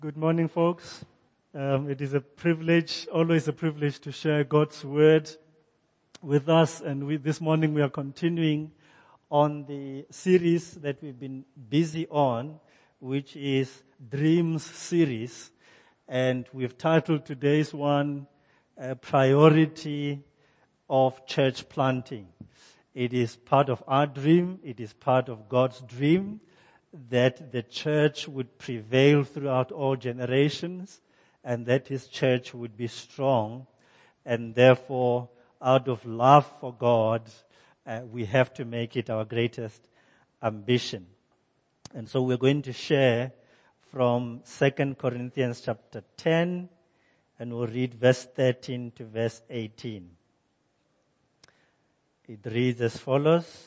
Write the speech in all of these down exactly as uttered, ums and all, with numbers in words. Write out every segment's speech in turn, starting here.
Good morning, folks. Um, it is a privilege, always a privilege to share God's word with us. And we, this morning we are continuing on the series that we've been busy on, which is Dreams series. And we've titled today's one, uh, Priority of Church Planting. It is part of our dream. It is part of God's dream that the church would prevail throughout all generations and that his church would be strong. And therefore, out of love for God, uh, we have to make it our greatest ambition. And so we're going to share from Second Corinthians chapter ten, and we'll read verse thirteen to verse eighteen. It reads as follows.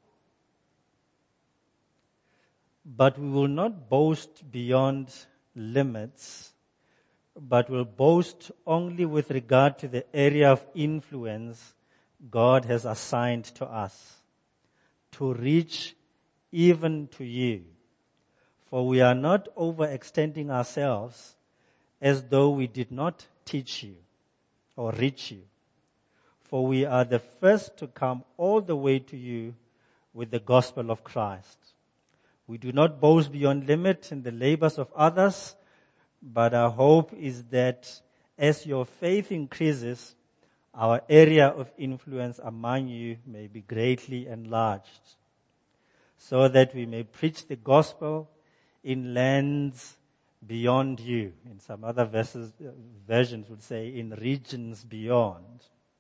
But we will not boast beyond limits, but will boast only with regard to the area of influence God has assigned to us, to reach even to you. For we are not overextending ourselves as though we did not teach you or reach you. For we are the first to come all the way to you with the gospel of Christ. We do not boast beyond limit in the labors of others, but our hope is that as your faith increases, our area of influence among you may be greatly enlarged, so that we may preach the gospel in lands beyond you. In some other verses, uh, versions would say in regions beyond,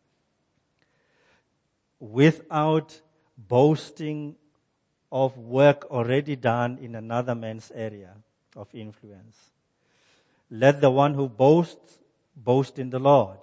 without boasting of work already done in another man's area of influence. Let the one who boasts, boast in the Lord.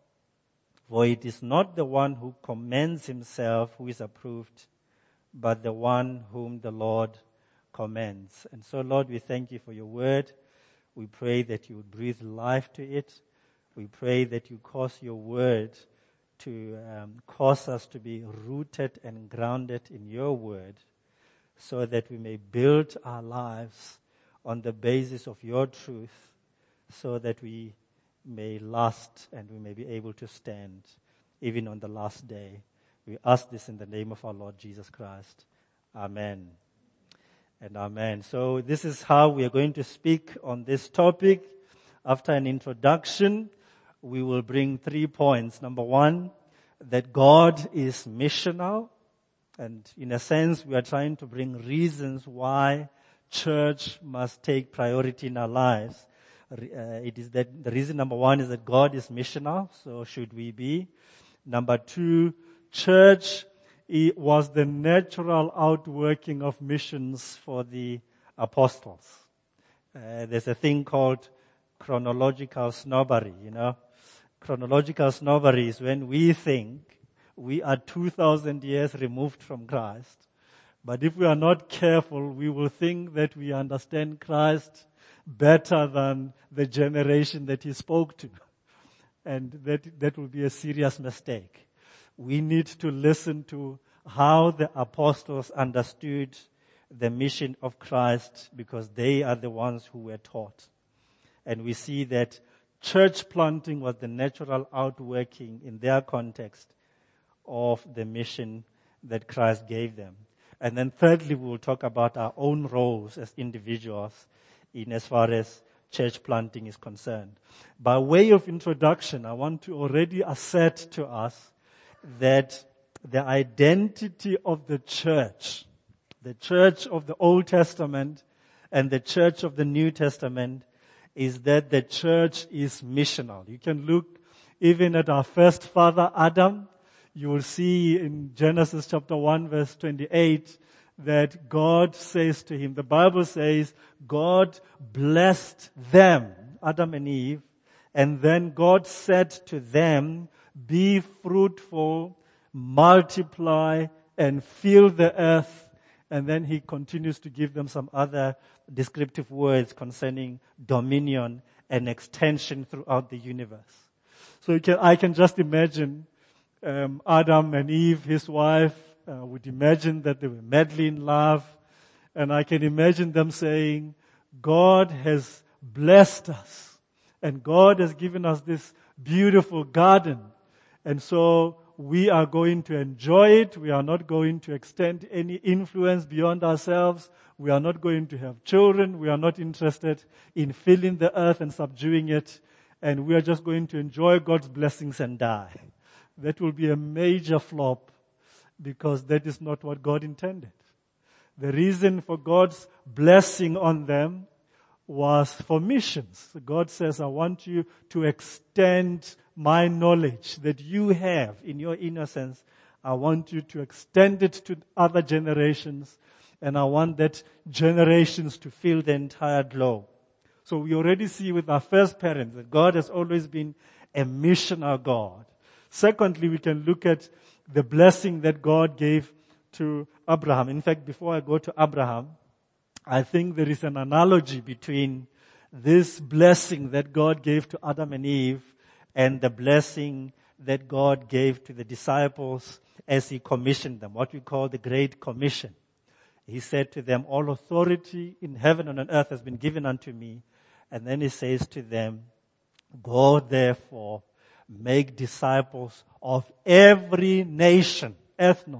For it is not the one who commends himself who is approved, but the one whom the Lord commends. And so, Lord, we thank you for your word. We pray that you would breathe life to it. We pray that you cause your word to um, cause us to be rooted and grounded in your word, so that we may build our lives on the basis of your truth, so that we may last and we may be able to stand even on the last day. We ask this in the name of our Lord Jesus Christ. Amen. And amen. So this is how we are going to speak on this topic. After an introduction, we will bring three points. Number one, that God is missional. And in a sense, we are trying to bring reasons why church must take priority in our lives. Uh, it is that the reason number one is that God is missional, so should we be. Number two, church it was the natural outworking of missions for the apostles. Uh, there's a thing called chronological snobbery, you know. Chronological snobbery is when we think we are two thousand years removed from Christ. But if we are not careful, we will think that we understand Christ better than the generation that he spoke to. And that, that will be a serious mistake. We need to listen to how the apostles understood the mission of Christ, because they are the ones who were taught. And we see that church planting was the natural outworking in their context of the mission that Christ gave them. And then thirdly, we will talk about our own roles as individuals in as far as church planting is concerned. By way of introduction, I want to already assert to us that the identity of the church, the church of the Old Testament and the church of the New Testament, is that the church is missional. You can look even at our first father, Adam. You will see in Genesis chapter one verse twenty-eight that God says to him, the Bible says, God blessed them, Adam and Eve, and then God said to them, be fruitful, multiply, and fill the earth. And then he continues to give them some other descriptive words concerning dominion and extension throughout the universe. So you can, I can just imagine Um, Adam and Eve, his wife, uh, would imagine that they were madly in love. And I can imagine them saying, God has blessed us. And God has given us this beautiful garden. And so we are going to enjoy it. We are not going to extend any influence beyond ourselves. We are not going to have children. We are not interested in filling the earth and subduing it. And we are just going to enjoy God's blessings and die. That will be a major flop because that is not what God intended. The reason for God's blessing on them was for missions. God says, I want you to extend my knowledge that you have in your innocence. I want you to extend it to other generations, and I want that generations to feel the entire globe. So we already see with our first parents that God has always been a missional God. Secondly, we can look at the blessing that God gave to Abraham. In fact, before I go to Abraham, I think there is an analogy between this blessing that God gave to Adam and Eve and the blessing that God gave to the disciples as He commissioned them, what we call the Great Commission. He said to them, all authority in heaven and on earth has been given unto me. And then He says to them, go therefore, make disciples of every nation, ethnos,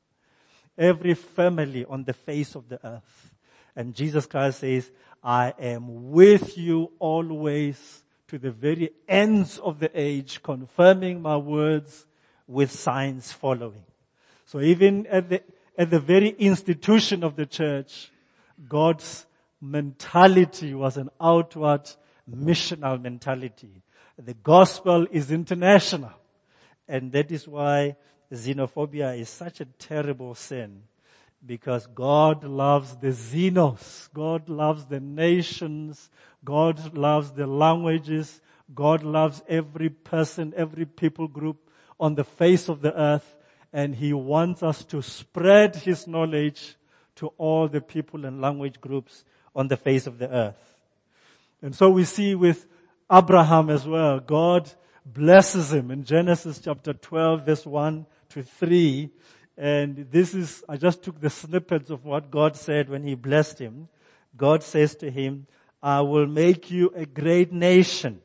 every family on the face of the earth. And Jesus Christ says, I am with you always to the very ends of the age, confirming my words with signs following. So even at the, at the very institution of the church, God's mentality was an outward missional mentality. The gospel is international. And that is why xenophobia is such a terrible sin. Because God loves the xenos. God loves the nations. God loves the languages. God loves every person, every people group on the face of the earth. And He wants us to spread His knowledge to all the people and language groups on the face of the earth. And so we see with Abraham as well, God blesses him in Genesis chapter twelve, verse one to three. And this is, I just took the snippets of what God said when He blessed him. God says to him, I will make you a great nation.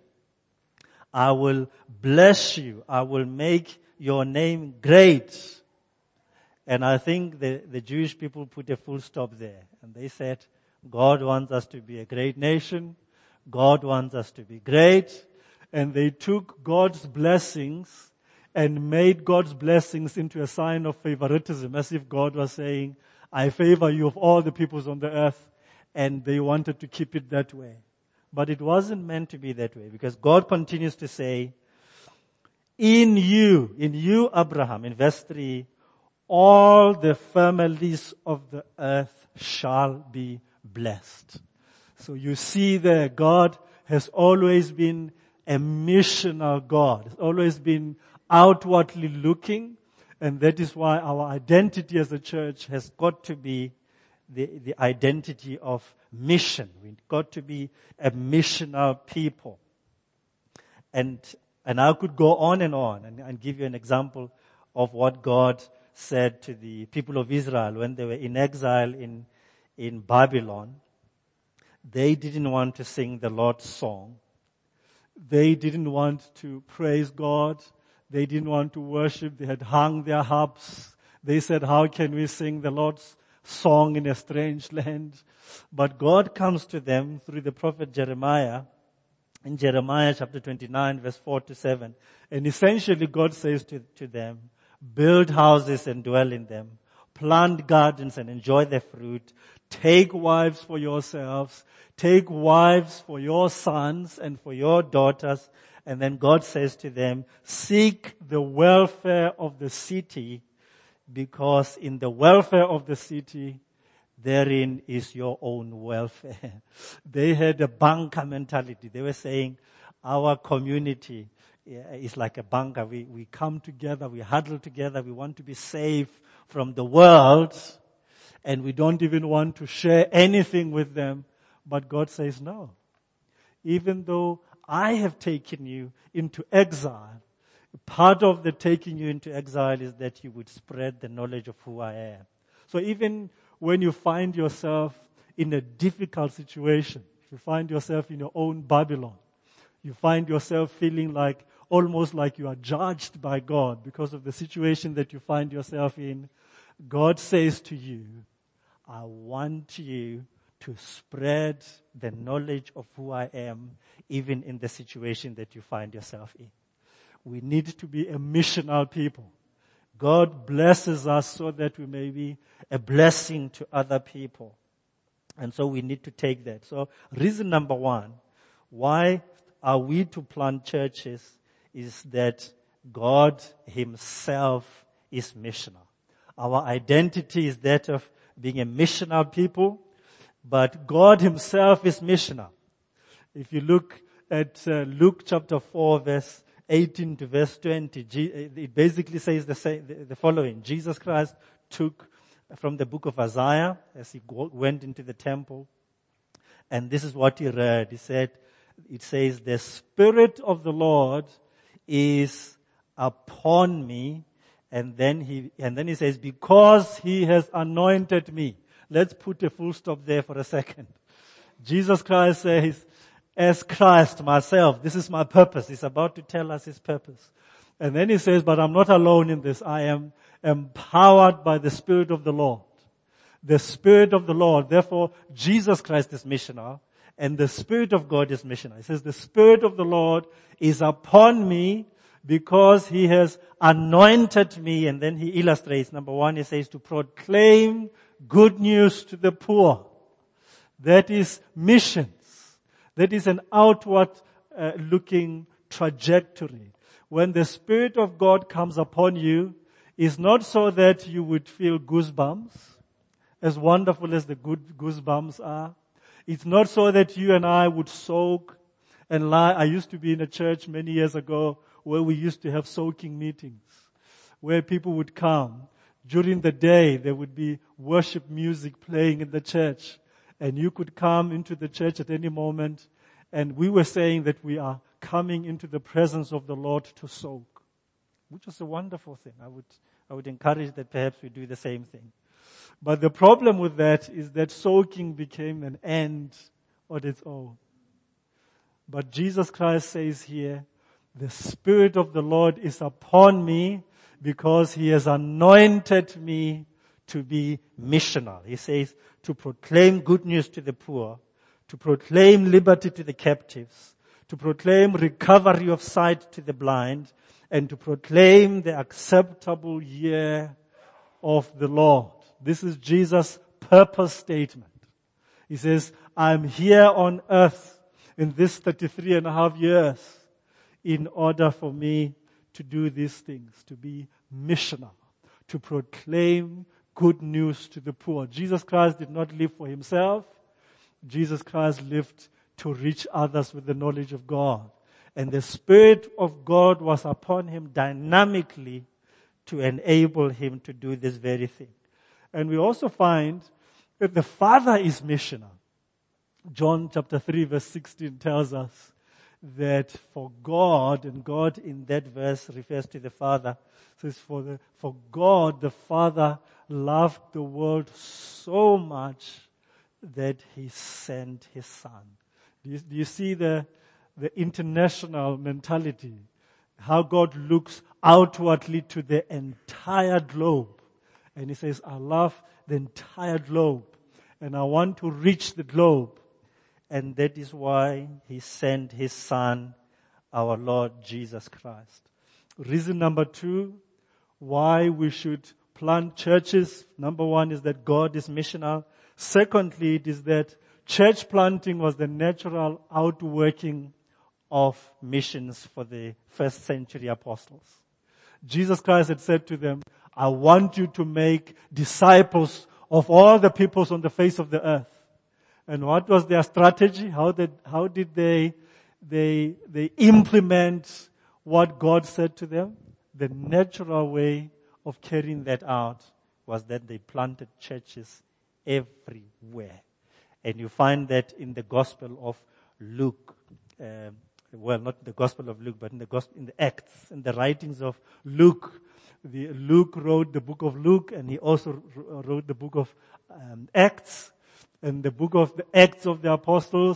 I will bless you. I will make your name great. And I think the, the Jewish people put a full stop there. And they said, God wants us to be a great nation. God wants us to be great. And they took God's blessings and made God's blessings into a sign of favoritism, as if God was saying, I favor you of all the peoples on the earth, and they wanted to keep it that way. But it wasn't meant to be that way, because God continues to say, in you, in you, Abraham, in verse three, all the families of the earth shall be blessed. So you see there, God has always been a missional God. Has always been outwardly looking, and that is why our identity as a church has got to be the, the identity of mission. We've got to be a missional people. And and I could go on and on and, and give you an example of what God said to the people of Israel when they were in exile in, in Babylon. They didn't want to sing the Lord's song. They didn't want to praise God. They didn't want to worship. They had hung their harps. They said, how can we sing the Lord's song in a strange land? But God comes to them through the prophet Jeremiah in Jeremiah chapter twenty-nine, verse four to seven. And essentially God says to, to them, build houses and dwell in them. Plant gardens and enjoy their fruit. Take wives for yourselves. Take wives for your sons and for your daughters. And then God says to them, seek the welfare of the city, because in the welfare of the city, therein is your own welfare. They had a bunker mentality. They were saying, our community is like a bunker. We, we come together, we huddle together, we want to be safe from the world, and we don't even want to share anything with them. But God says, no. Even though I have taken you into exile, part of the taking you into exile is that you would spread the knowledge of who I am. So even when you find yourself in a difficult situation, You find yourself in your own Babylon. You find yourself feeling like, almost like you are judged by God because of the situation that you find yourself in. God says to you, I want you to spread the knowledge of who I am, even in the situation that you find yourself in. We need to be a missional people. God blesses us so that we may be a blessing to other people. And so we need to take that. So reason number one, why are we to plant churches, is that God himself is missional. Our identity is that of being a missional people, but God himself is missional. If you look at uh, Luke chapter four, verse eighteen to verse twenty, it basically says the, same, the following. Jesus Christ took from the book of Isaiah as he went into the temple, and this is what he read. He said, it says, the Spirit of the Lord is upon me. And then he, and then he says, because he has anointed me. Let's put a full stop there for a second. Jesus Christ says, as Christ myself, this is my purpose. He's about to tell us his purpose. And then he says, but I'm not alone in this. I am empowered by the Spirit of the Lord. The Spirit of the Lord. Therefore, Jesus Christ is missional. And the Spirit of God is missional. He says, the Spirit of the Lord is upon me because he has anointed me. And then he illustrates. Number one, he says to proclaim good news to the poor. That is missions. That is an outward uh, looking trajectory. When the Spirit of God comes upon you, it's not so that you would feel goosebumps, as wonderful as the good goosebumps are. It's not so that you and I would soak and lie. I used to be in a church many years ago where we used to have soaking meetings, where people would come. During the day, there would be worship music playing in the church, and you could come into the church at any moment, and we were saying that we are coming into the presence of the Lord to soak, which was a wonderful thing. I would, I would encourage that perhaps we do the same thing. But the problem with that is that soaking became an end on its own. But Jesus Christ says here, the Spirit of the Lord is upon me because he has anointed me to be missional. He says to proclaim good news to the poor, to proclaim liberty to the captives, to proclaim recovery of sight to the blind, and to proclaim the acceptable year of the Lord. This is Jesus' purpose statement. He says, I'm here on earth in this thirty-three and a half years in order for me to do these things, to be missional, to proclaim good news to the poor. Jesus Christ did not live for himself. Jesus Christ lived to reach others with the knowledge of God. And the Spirit of God was upon him dynamically to enable him to do this very thing. And we also find that the Father is missional. John chapter three verse sixteen tells us that for God, and God in that verse refers to the Father, says for the, for God the Father loved the world so much that he sent his Son. Do you, do you see the, the international mentality? How God looks outwardly to the entire globe. And he says, I love the entire globe. And I want to reach the globe. And that is why he sent his Son, our Lord Jesus Christ. Reason number two, why we should plant churches. Number one is that God is missional. Secondly, it is that church planting was the natural outworking of missions for the first century apostles. Jesus Christ had said to them, I want you to make disciples of all the peoples on the face of the earth. And what was their strategy? How did, how did they, they, they implement what God said to them? The natural way of carrying that out was that they planted churches everywhere. And you find that in the Gospel of Luke. Um, well, not the Gospel of Luke, but in the Gospel, in the Acts, in the writings of Luke. The, Luke wrote the book of Luke, and he also wrote the book of um, Acts. And the book of the Acts of the Apostles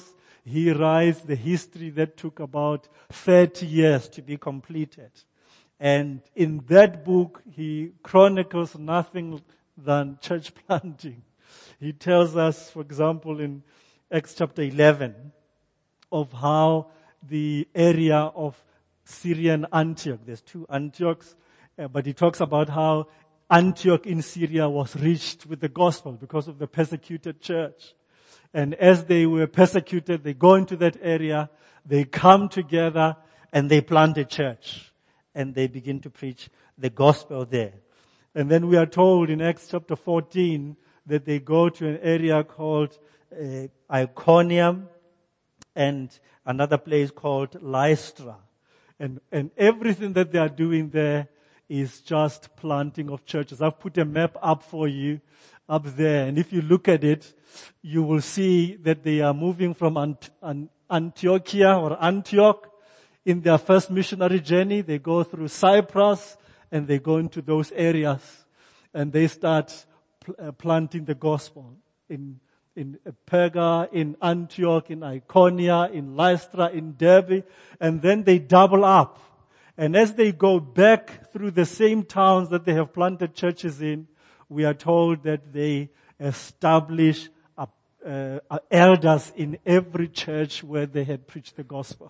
he writes the history that took about thirty years to be completed. And in that book, he chronicles nothing than church planting. He tells us, for example, in Acts chapter eleven, of how the area of Syrian Antioch, there's two Antiochs, uh, but he talks about how Antioch in Syria was reached with the gospel because of the persecuted church. And as they were persecuted, they go into that area, they come together, and they plant a church. And they begin to preach the gospel there. And then we are told in Acts chapter fourteen that they go to an area called uh, Iconium and another place called Lystra. And, and everything that they are doing there is just planting of churches. I've put a map up for you up there. And if you look at it, you will see that they are moving from Ant- Ant- Antiochia or Antioch. In their first missionary journey, they go through Cyprus and they go into those areas and they start pl- uh, planting the gospel in in Perga, in Antioch, in Iconia, in Lystra, in Derbe, and then they double up. And as they go back through the same towns that they have planted churches in, we are told that they establish uh, uh, elders in every church where they had preached the gospel.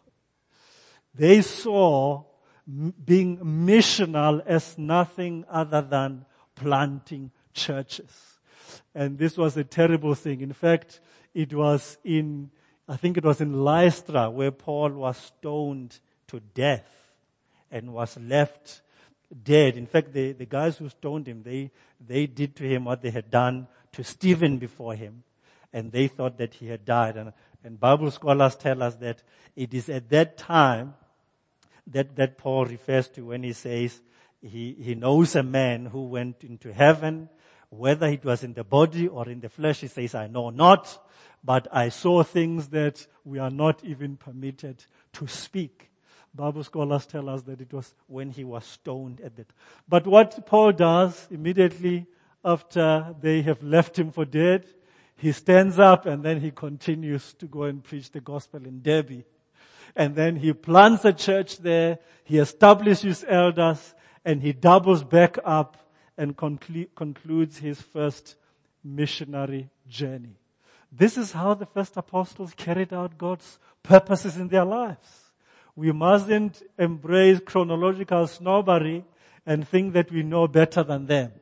They saw m- being missional as nothing other than planting churches. And this was a terrible thing. In fact, it was in, I think it was in Lystra where Paul was stoned to death and was left dead. In fact, the, the guys who stoned him, they, they did to him what they had done to Stephen before him. And they thought that he had died. And, and Bible scholars tell us that it is at that time that, that Paul refers to when he says he, he knows a man who went into heaven. Whether it was in the body or in the flesh, he says, I know not, but I saw things that we are not even permitted to speak. Bible scholars tell us that it was when he was stoned at it. But what Paul does immediately after they have left him for dead, he stands up and then he continues to go and preach the gospel in Derbe. And then he plants a church there, he establishes elders, and he doubles back up and conclu- concludes his first missionary journey. This is how the first apostles carried out God's purposes in their lives. We mustn't embrace chronological snobbery and think that we know better than them.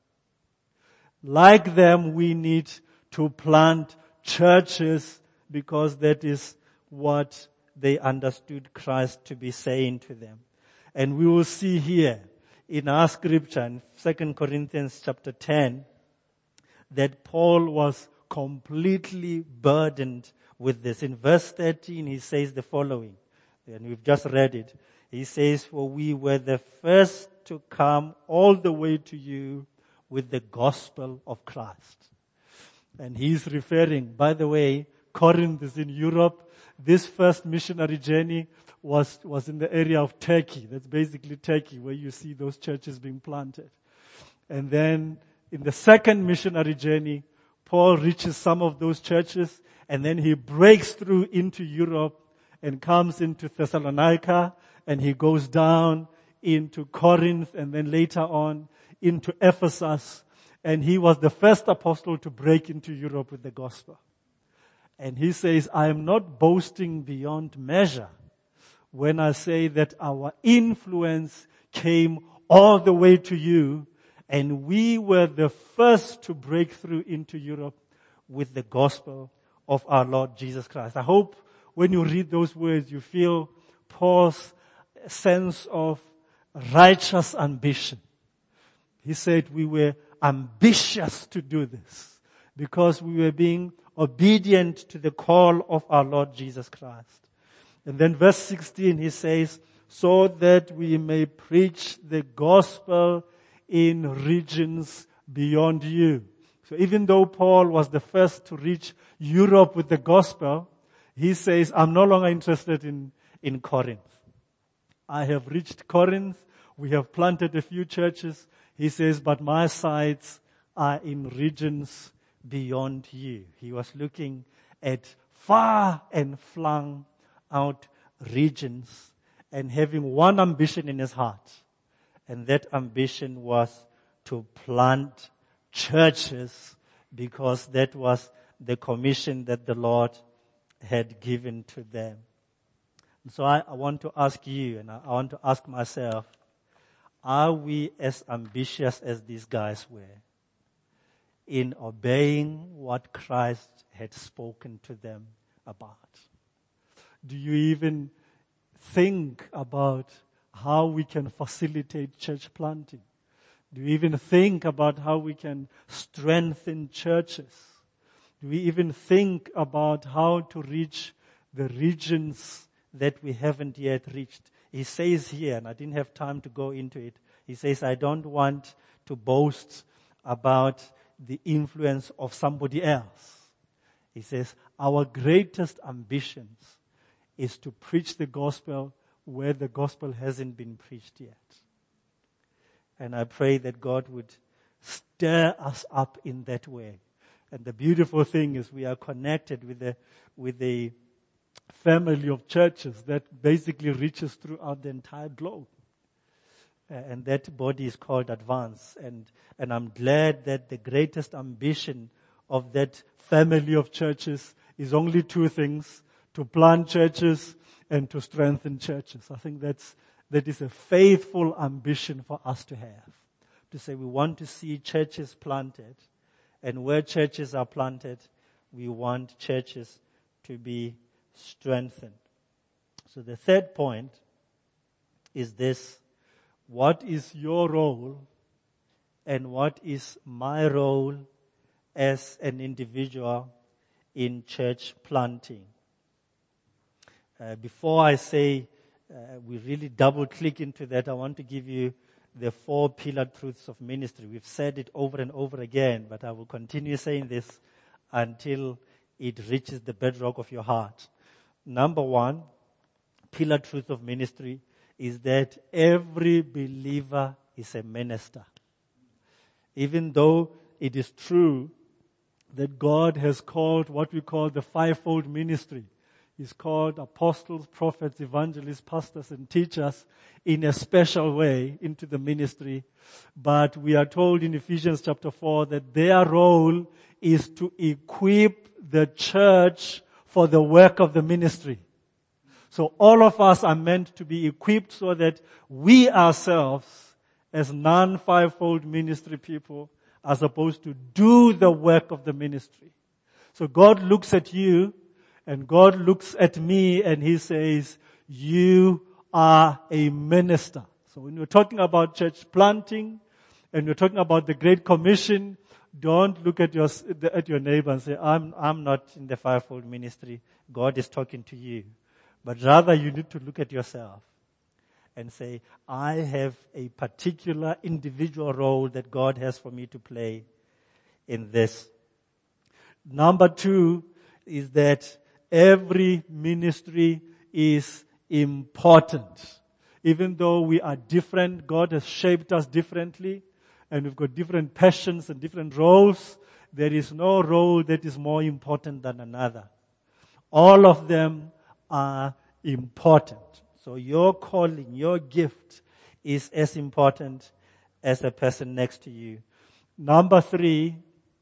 Like them, we need to plant churches because that is what they understood Christ to be saying to them. And we will see here in our scripture in Second Corinthians chapter ten that Paul was completely burdened with this. In verse thirteen, he says the following, and we've just read it. He says, for we were the first to come all the way to you with the gospel of Christ. And he's referring, by the way, Corinth is in Europe. This first missionary journey was, was in the area of Turkey. That's basically Turkey, where you see those churches being planted. And then in the second missionary journey, Paul reaches some of those churches, and then he breaks through into Europe and comes into Thessalonica, and he goes down into Corinth, and then later on into Ephesus. And he was the first apostle to break into Europe with the gospel. And he says, I am not boasting beyond measure when I say that our influence came all the way to you, and we were the first to break through into Europe with the gospel of our Lord Jesus Christ. I hope when you read those words, you feel Paul's sense of righteous ambition. He said we were ambitious to do this because we were being obedient to the call of our Lord Jesus Christ. And then verse sixteen, he says, so that we may preach the gospel in regions beyond you. So even though Paul was the first to reach Europe with the gospel, he says, I'm no longer interested in, in Corinth. I have reached Corinth. We have planted a few churches. He says, but my sights are in regions beyond you. He was looking at far and flung out regions and having one ambition in his heart. And that ambition was to plant churches, because that was the commission that the Lord had given to them. And so I, I want to ask you, and I, I want to ask myself, are we as ambitious as these guys were in obeying what Christ had spoken to them about? Do you even think about how we can facilitate church planting? Do we even think about how we can strengthen churches? Do we even think about how to reach the regions that we haven't yet reached? He says here, and I didn't have time to go into it, he says, I don't want to boast about the influence of somebody else. He says, our greatest ambitions is to preach the gospel where the gospel hasn't been preached yet. And I pray that God would stir us up in that way. And the beautiful thing is we are connected with a, with a family of churches that basically reaches throughout the entire globe. Uh, and that body is called Advance. And, and I'm glad that the greatest ambition of that family of churches is only two things: to plant churches and to strengthen churches. I think that's, that is a faithful ambition for us to have. To say we want to see churches planted, and where churches are planted, we want churches to be strengthened. So the third point is this: what is your role and what is my role as an individual in church planting? Uh, before I say uh, we really double click into that, I want to give you the four pillar truths of ministry. We've said it over and over again, but I will continue saying this until it reaches the bedrock of your heart. Number one, pillar truth of ministry is that every believer is a minister. Even though it is true that God has called what we call the fivefold ministry. He's called apostles, prophets, evangelists, pastors, and teachers in a special way into the ministry. But we are told in Ephesians chapter four that their role is to equip the church for the work of the ministry. So all of us are meant to be equipped so that we ourselves, as non-fivefold ministry people, are supposed to do the work of the ministry. So God looks at you, and God looks at me, and He says, you are a minister. So when we're talking about church planting, and we're talking about the Great Commission, don't look at your at your neighbor and say, I'm I'm not in the fivefold ministry. God is talking to you. But rather you need to look at yourself and say, I have a particular individual role that God has for me to play in this. Number two is that every ministry is important. Even though we are different, God has shaped us differently, and we've got different passions and different roles. There is no role that is more important than another. All of them are important. So your calling, your gift is as important as the person next to you. Number three,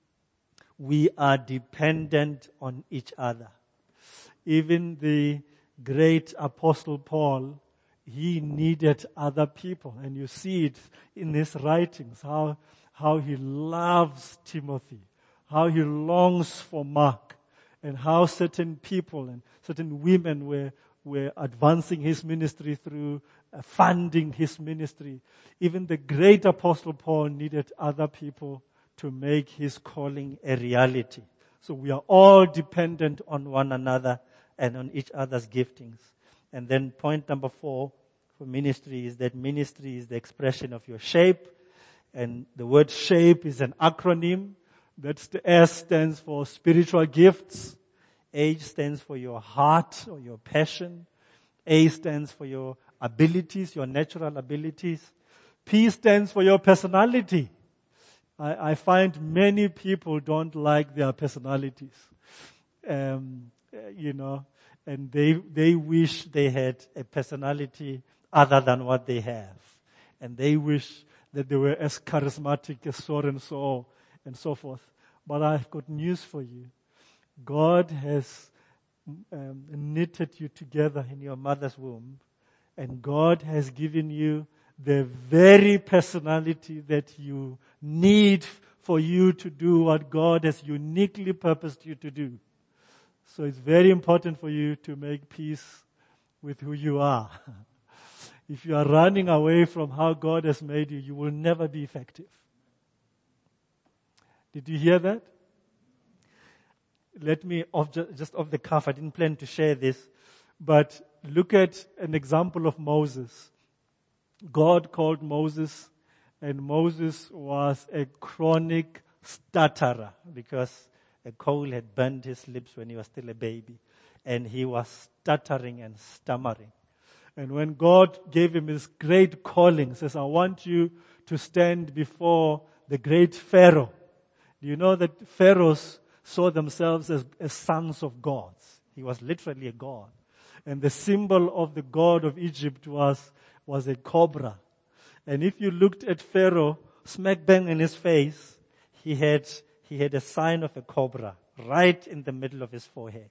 we are dependent on each other. Even the great Apostle Paul, he needed other people. And you see it in his writings, how, how he loves Timothy, how he longs for Mark, and how certain people and certain women were, were advancing his ministry through uh, funding his ministry. Even the great Apostle Paul needed other people to make his calling a reality. So we are all dependent on one another and on each other's giftings. And then point number four for ministry is that ministry is the expression of your shape. And the word shape is an acronym. That's the S stands for spiritual gifts. H stands for your heart or your passion. A stands for your abilities, your natural abilities. P stands for your personality. I, I find many people don't like their personalities. Um, uh, you know, and they, they wish they had a personality other than what they have. And they wish that they were as charismatic as so and so and so forth. But I've got news for you. God has um, knitted you together in your mother's womb, and God has given you the very personality that you need for you to do what God has uniquely purposed you to do. So it's very important for you to make peace with who you are. If you are running away from how God has made you, you will never be effective. Did you hear that? Let me, off, just off the cuff, I didn't plan to share this, but look at an example of Moses. God called Moses, and Moses was a chronic stutterer because a coal had burned his lips when he was still a baby. And he was stuttering and stammering. And when God gave him his great calling, says, I want you to stand before the great Pharaoh. Do you know that pharaohs saw themselves as, as sons of gods? He was literally a god. And the symbol of the god of Egypt was, was a cobra. And if you looked at Pharaoh, smack bang in his face, he had, he had a sign of a cobra right in the middle of his forehead.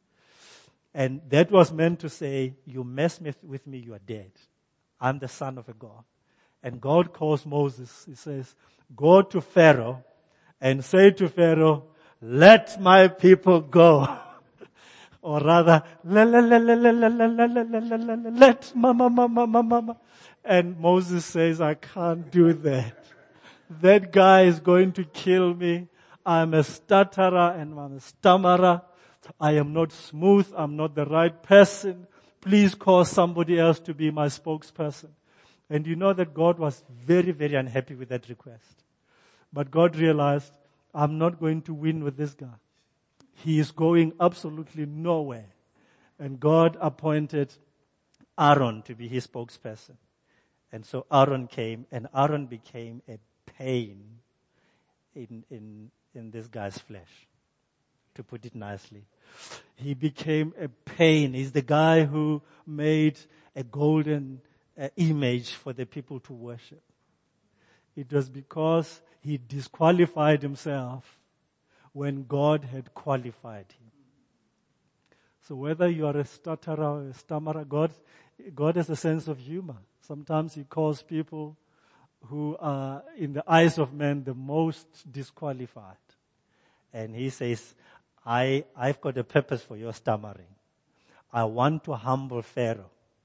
And that was meant to say, you mess with me, you are dead. I'm the son of a God. And God calls Moses. He says, go to Pharaoh and say to Pharaoh, let my people go. Or rather, la la la la la la la la la la la la, let mama mama mama mama. And Moses says, I can't do that. That guy is going to kill me. I'm a stutterer and I'm a stammerer. I am not smooth. I'm not the right person. Please call somebody else to be my spokesperson. And you know that God was very, very unhappy with that request. But God realized, I'm not going to win with this guy. He is going absolutely nowhere. And God appointed Aaron to be his spokesperson. And so Aaron came, and Aaron became a pain in, in, in this guy's flesh, to put it nicely. He became a pain. He's the guy who made a golden uh, image for the people to worship. It was because he disqualified himself when God had qualified him. So whether you are a stutterer or a stammerer, God, God has a sense of humor. Sometimes he calls people who are, in the eyes of men, the most disqualified. And he says, I, I've got a purpose for your stammering. I want to humble Pharaoh.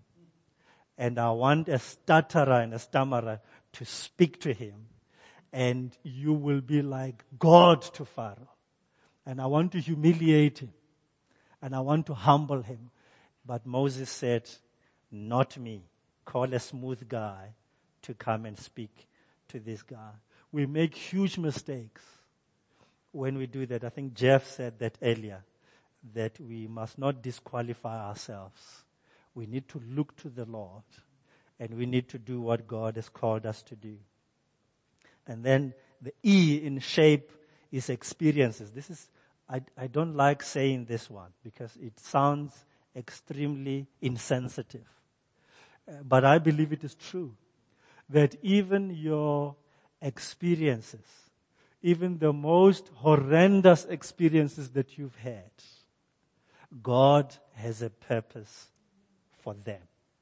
And I want a stutterer and a stammerer to speak to him. And you will be like God to Pharaoh. And I want to humiliate him. And I want to humble him. But Moses said, not me. Call a smooth guy to come and speak to this guy. We make huge mistakes when we do that. I think Jeff said that earlier, that we must not disqualify ourselves. We need to look to the Lord, and we need to do what God has called us to do. And then the E in shape is experiences. This is, I, I don't like saying this one because it sounds extremely insensitive. Uh, but I believe it is true that even your experiences, even the most horrendous experiences that you've had, God has a purpose for them.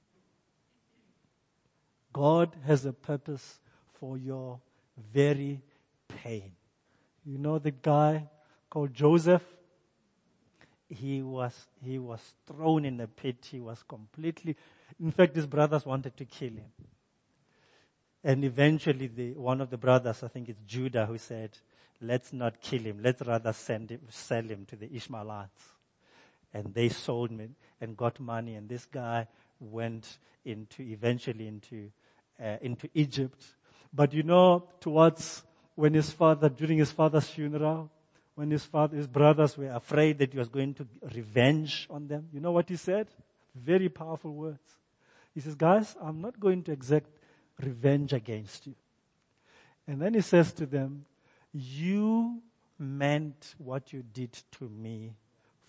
God has a purpose for your very pain. You know the guy called Joseph? He was, he was thrown in a pit. He was completely, in fact, his brothers wanted to kill him. And eventually the, one of the brothers, I think it's Judah, who said, let's not kill him. Let's rather send him, sell him to the Ishmaelites. And they sold him and got money. And this guy went into, eventually into, uh, into Egypt. But you know, towards when his father, during his father's funeral, when his father, his brothers were afraid that he was going to revenge on them, you know what he said? Very powerful words. He says, guys, I'm not going to exact revenge against you. And then he says to them, you meant what you did to me for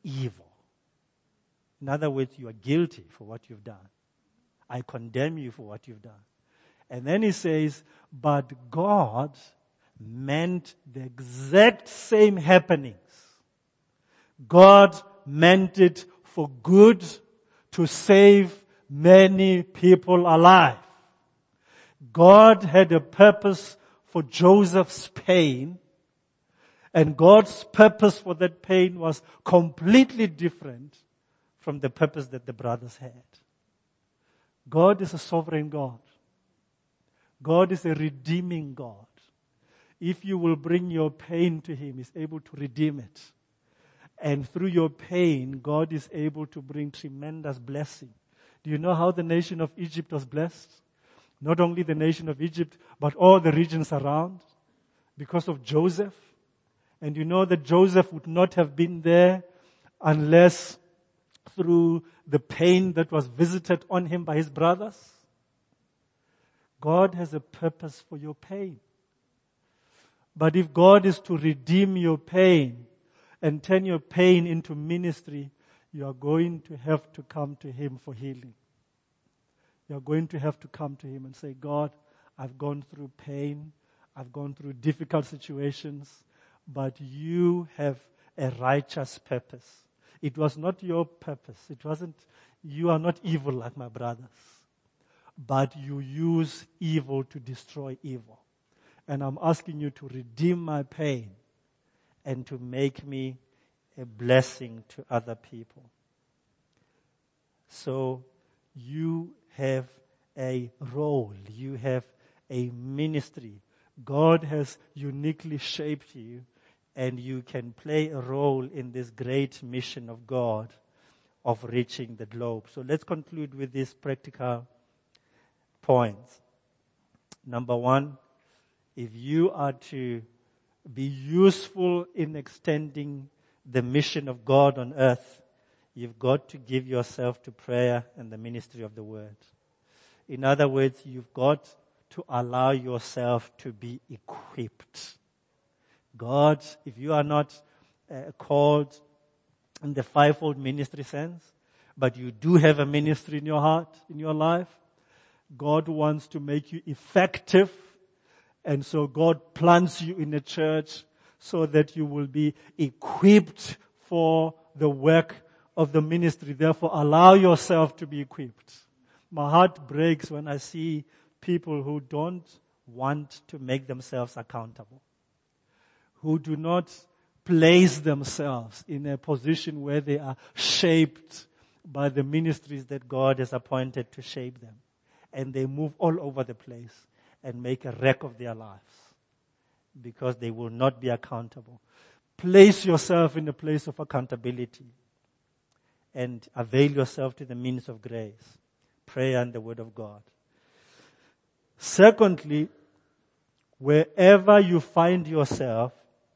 evil. In other words, you are guilty for what you've done. I condemn you for what you've done. And then he says, but God meant the exact same happenings. God meant it for good to save many people alive. God had a purpose for Joseph's pain, and God's purpose for that pain was completely different from the purpose that the brothers had. God is a sovereign God. God is a redeeming God. If you will bring your pain to Him, He's able to redeem it. And through your pain, God is able to bring tremendous blessing. Do you know how the nation of Egypt was blessed? Not only the nation of Egypt, but all the regions around, because of Joseph. And you know that Joseph would not have been there unless through the pain that was visited on him by his brothers. God has a purpose for your pain. But if God is to redeem your pain and turn your pain into ministry, you are going to have to come to Him for healing. You are going to have to come to Him and say, God, I've gone through pain. I've gone through difficult situations, but you have a righteous purpose. It was not your purpose. It wasn't, you are not evil like my brothers, but you use evil to destroy evil. And I'm asking you to redeem my pain and to make me a blessing to other people. So you have a role. You have a ministry. God has uniquely shaped you, and you can play a role in this great mission of God of reaching the globe. So let's conclude with these practical points. Number one, if you are to be useful in extending the mission of God on earth, you've got to give yourself to prayer and the ministry of the word. In other words, you've got to allow yourself to be equipped. God, if you are not uh, called in the fivefold ministry sense, but you do have a ministry in your heart, in your life, God wants to make you effective. And so God plants you in a church so that you will be equipped for the work of the ministry. Therefore, allow yourself to be equipped. My heart breaks when I see people who don't want to make themselves accountable, who do not place themselves in a position where they are shaped by the ministries that God has appointed to shape them. And they move all over the place and make a wreck of their lives because they will not be accountable. Place yourself in a place of accountability and avail yourself to the means of grace, prayer and the word of God. Secondly, wherever you find yourself,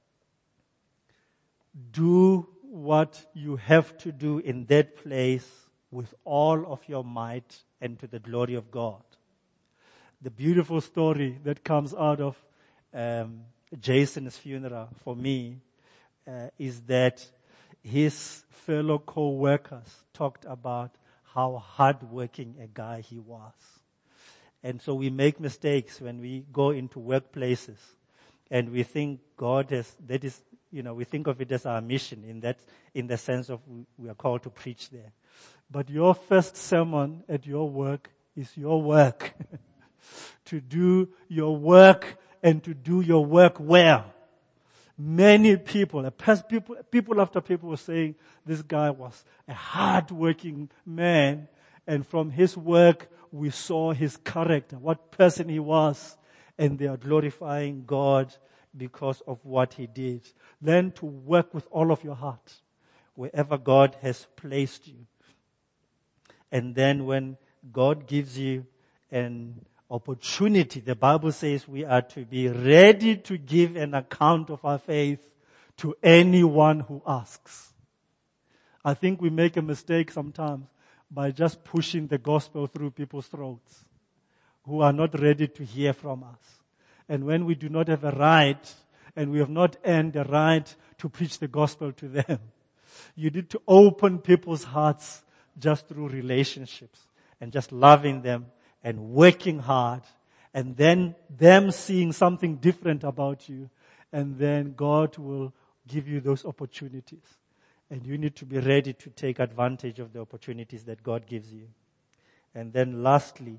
do what you have to do in that place with all of your might and to the glory of God. The beautiful story that comes out of um, Jason's funeral for me uh, is that his fellow co-workers talked about how hardworking a guy he was. And so we make mistakes when we go into workplaces and we think God has, that is, you know, we think of it as our mission in that, in the sense of we are called to preach there. But your first sermon at your work is your work. To do your work and to do your work well. Many people, people, people after people were saying this guy was a hard-working man, and from his work we saw his character, what person he was, and they are glorifying God because of what he did. Learn to work with all of your heart, wherever God has placed you. And then when God gives you an opportunity, the Bible says we are to be ready to give an account of our faith to anyone who asks. I think we make a mistake sometimes by just pushing the gospel through people's throats who are not ready to hear from us. And when we do not have a right and we have not earned a right to preach the gospel to them, You need to open people's hearts just through relationships and just loving them and working hard, and then them seeing something different about you, and then God will give you those opportunities. And you need to be ready to take advantage of the opportunities that God gives you. And then lastly,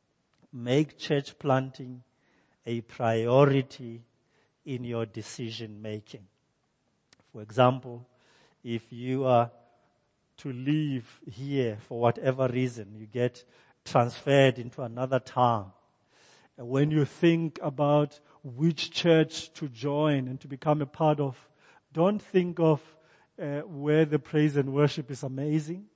make church planting a priority in your decision making. For example, if you are to leave here for whatever reason, you get transferred into another town. And when you think about which church to join and to become a part of, don't think of uh, where the praise and worship is amazing.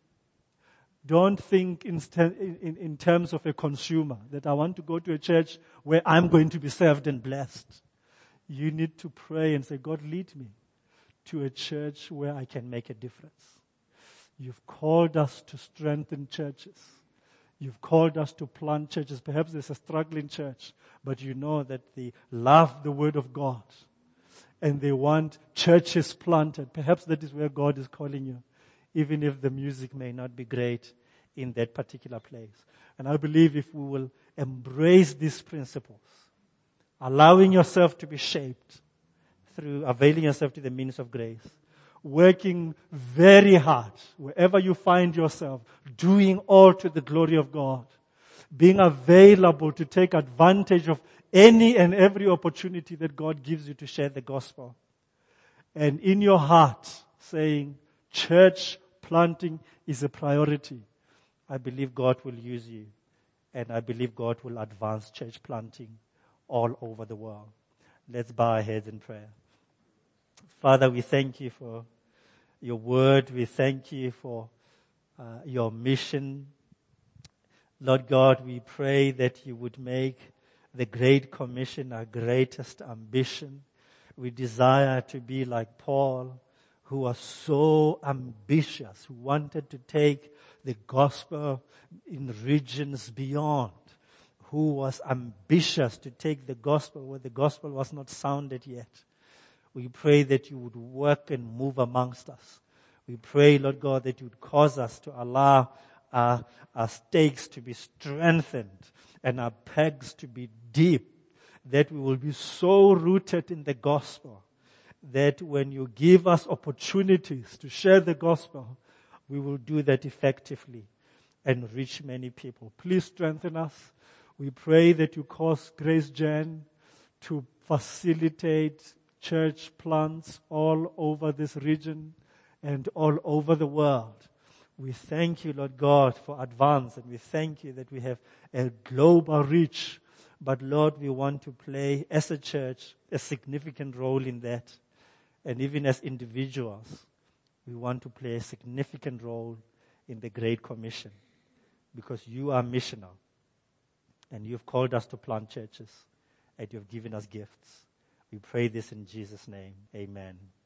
Don't think in, in, in terms of a consumer, that I want to go to a church where I'm going to be served and blessed. You need to pray and say, God, lead me to a church where I can make a difference. You've called us to strengthen churches. You've called us to plant churches. Perhaps there's a struggling church, but you know that they love the Word of God and they want churches planted. Perhaps that is where God is calling you, even if the music may not be great in that particular place. And I believe if we will embrace these principles, allowing yourself to be shaped through availing yourself to the means of grace, working very hard wherever you find yourself, doing all to the glory of God, being available to take advantage of any and every opportunity that God gives you to share the gospel. And in your heart saying, church planting is a priority. I believe God will use you. And I believe God will advance church planting all over the world. Let's bow our heads in prayer. Father, we thank you for your word. We thank you for uh, your mission. Lord God, we pray that you would make the Great Commission our greatest ambition. We desire to be like Paul, who was so ambitious, who wanted to take the gospel in regions beyond, who was ambitious to take the gospel where the gospel was not sounded yet. We pray that you would work and move amongst us. We pray, Lord God, that you would cause us to allow our, our stakes to be strengthened and our pegs to be deep, that we will be so rooted in the gospel that when you give us opportunities to share the gospel, we will do that effectively and reach many people. Please strengthen us. We pray that you cause Grace Gen to facilitate church plants all over this region and all over the world. We thank you, Lord God, for advance, and we thank you that we have a global reach. But Lord, we want to play as a church a significant role in that. And even as individuals, we want to play a significant role in the Great Commission, because you are missional and you've called us to plant churches and you've given us gifts. We pray this in Jesus' name. Amen.